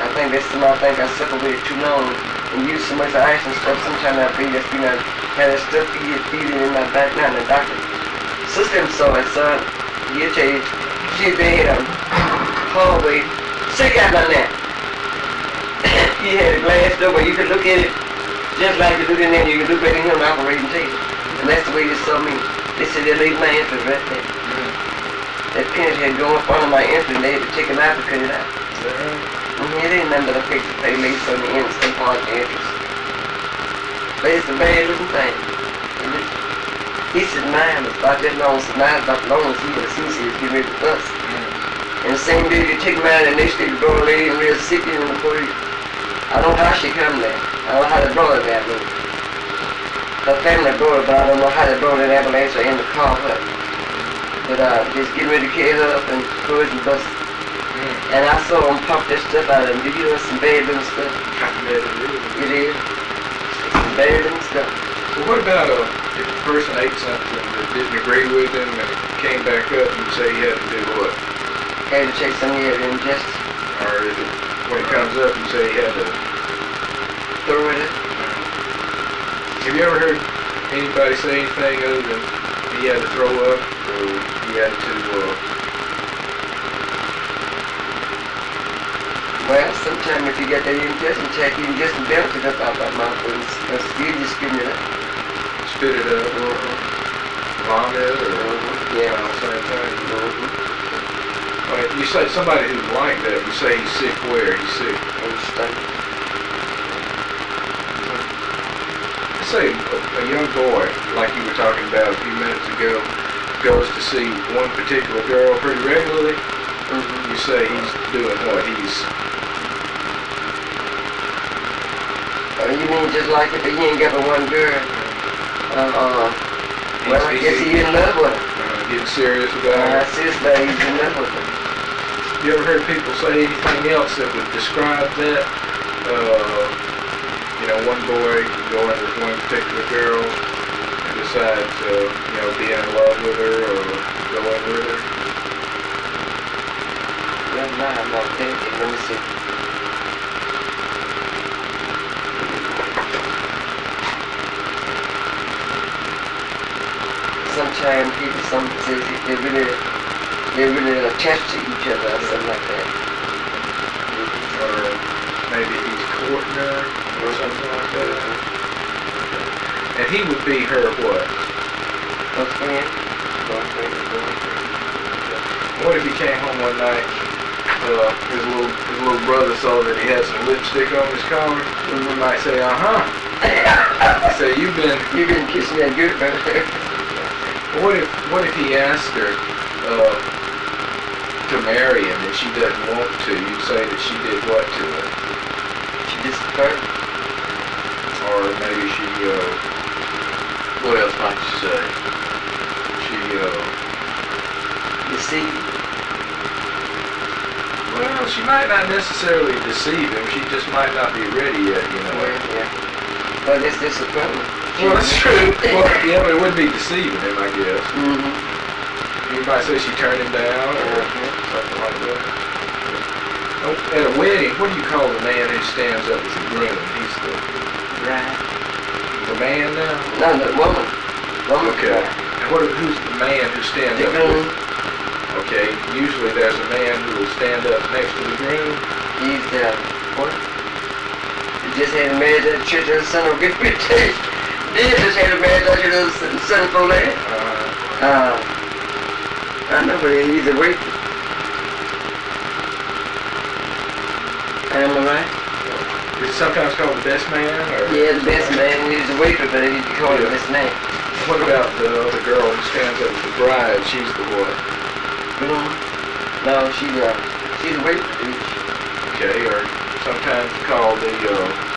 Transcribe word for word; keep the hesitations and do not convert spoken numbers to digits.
think that's something I think I separated too long and used so much ice and stuff. Sometimes I feel that's been I had that stuff feed, feeding in my back now. And the doctor, sister saw it, son. He'll tell you, she been in a hallway, sick out like that. He had a glass door where you could look at it just like you look in there. You could look right in him operating table. And that's the way they saw me. They said they laid my entrance right there. Mm-hmm. That penis had gone up under my entrance. They had to take it out and cut it out. Mm-hmm. It ain't nothing but a picture they lace on the end and stay on the entrance. But it's a bad looking thing. He said mine was about that long, so mine was about long as he was. He said he was getting ready to bust. Mm-hmm. And the same day they take mine and they stick the door lady and real sick in the police. I don't know how she come there. I don't know how they brought her that way. Her family brought her, but I don't know how they brought her in ambulance or in the car with her. But uh, just getting ready to carry her up and throw it and bust it. Mm. And I saw them pump that stuff out of them. Did you know some bad little stuff? It is. It's some bad little stuff. Well, what about uh, if a person ate something that didn't agree with him and it came back up, you'd say he had to do what? Had to take some of it and just... Or if it, when it comes up, you say he had to... Throw it in? Have you ever heard anybody say anything other than he had to throw up or he had to... Uh... Well, sometimes if you get that indigestion check, you can just bounce it up out my mouth and you just spit it up. Spit it up? Mm-hmm. Vomit or... Mm-hmm. Yeah. Uh, same thing? Mm-hmm. Well, you say somebody who's like that, you say he's sick where? He's sick? In the stomach. Let's say a, a young boy, like you were talking about a few minutes ago, goes to see one particular girl pretty regularly. Mm-hmm. You say he's doing what? He's... Uh, you mean just like if he ain't got but one girl? Uh, uh, well, I guess he's in love with her. Uh, getting serious about her? Uh, seriously, he's in love with her. You ever heard people say anything else that would describe that? Uh, you know, one boy can go in with one particular girl and decide to, you know, be in love with her or go in with her. Well, no, I'm not thinking. Let me see. Sometimes people, some say they really, they really attached to each other or something like that. Or maybe he's courting her or something like that. And he would be her what? A friend. Boyfriend, boyfriend. What if he came home one night, uh, his little his little brother saw that he had some lipstick on his collar, and he might say, uh-huh. He say, you've been... You've been kissing that good brother. What if what if he asked her uh, to marry him and she doesn't want to? You'd say that she did what to him? She disappeared. Or maybe she, uh, what else might you say? She, uh... Deceived. Well, she might not necessarily deceive him. She just might not be ready yet, you know. Well, yeah. Well, that's disappointment. Well, that's true. Well, yeah, but it wouldn't be deceiving him, I guess. Mm-hmm. You might say she turned him down or mm-hmm. something like that. Oh, at a wedding, what do you call the man who stands up as the groom? He's the... Right. The man now? No, the woman. Woman. Okay. Right. And what, who's the man who stands the up? Groom. Okay. Usually there's a man who will stand up next to the groom. He's the... What? He just had a marriage at the church of the son of good reputation. They just had a marriage at the church of the son of land. Uh, Uh, I know, but he's a waiter. Am I right? Is it sometimes called the best man? Or? Yeah, the best man. He's a waiter, but he call him his name. What about the other girl who stands up as the bride? She's the what? Groom? No, she's a, she's a waiter. Okay, or sometimes called the, uh,